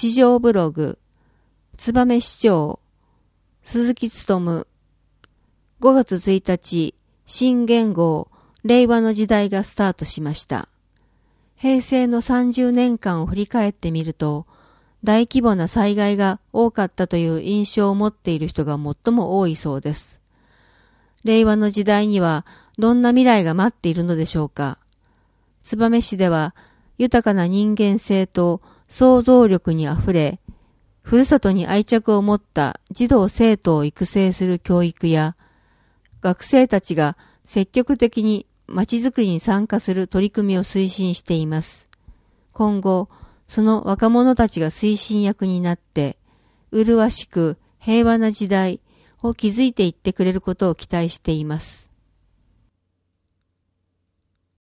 市場ブログ、燕市長、鈴木勉。5月1日、新元号、令和の時代がスタートしました。平成の30年間を振り返ってみると、大規模な災害が多かったという印象を持っている人が最も多いそうです。令和の時代にはどんな未来が待っているのでしょうか。燕市では豊かな人間性と想像力にあふれ、ふるさとに愛着を持った児童生徒を育成する教育や、学生たちが積極的にまちづくりに参加する取り組みを推進しています。今後、その若者たちが推進役になって、麗しく平和な時代を築いていってくれることを期待しています。